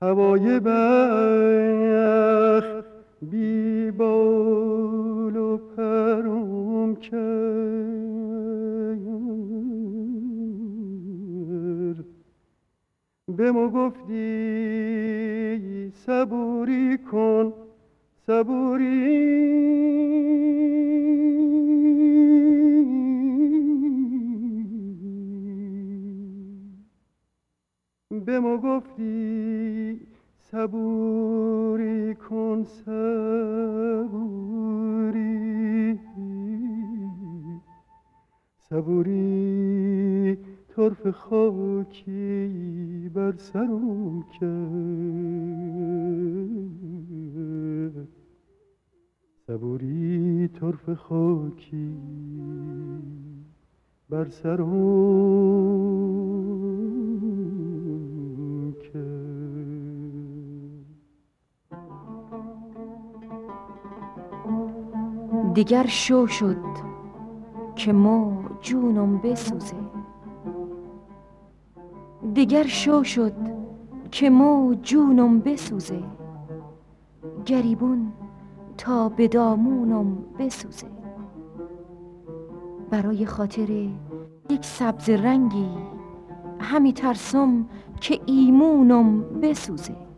هوای بخت بی بال و پرم کرد. به ما گفتی صبوری کن صبوری، به ما گفتی صبوری کن صبوری، صبوری طرف خاکی بر سرم کرد. صبوری طرف خاکی بر سرم کرد. دیگر شو شد که مو جونم بسوزه، دیگر شو شد که مو جونم بسوزه، گریبون تا به دامونم بسوزه. برای خاطر یک سبز رنگی همی ترسم که ایمونم بسوزه.